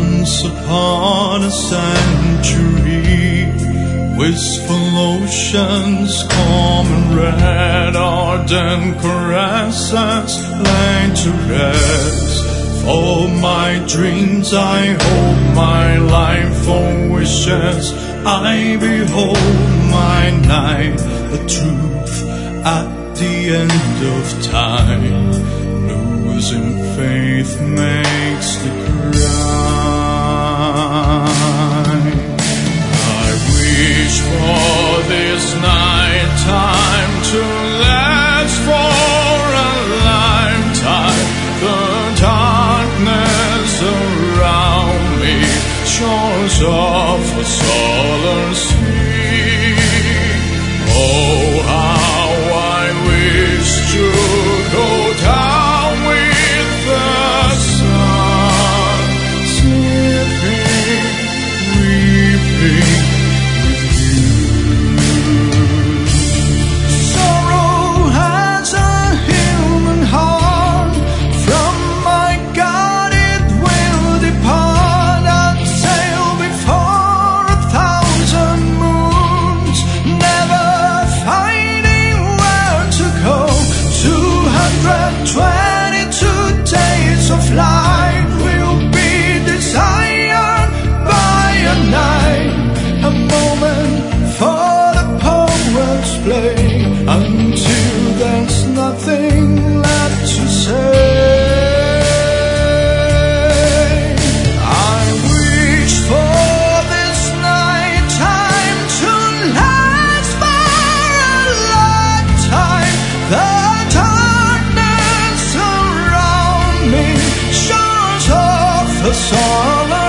Once upon a century, wistful oceans, calm and red, ardent caresses laid to rest. For my dreams I hope, my life for wishes I behold, my night, the truth at the end of time. Losing faith makes the crime. I wish for this night time to last for a lifetime. The darkness around me shores off a solar sea. Oh, how I wish to go down with the sun, sleeping, weeping with you. Sorrow has a human heart. From my God it will depart. I'd sail before 1,000 moons, never finding where to go. 222 days of light will be desired by a night, a moment for the poets play, until there's nothing left to say. I wish for this night time to last for a lifetime. The darkness around me shores off a solar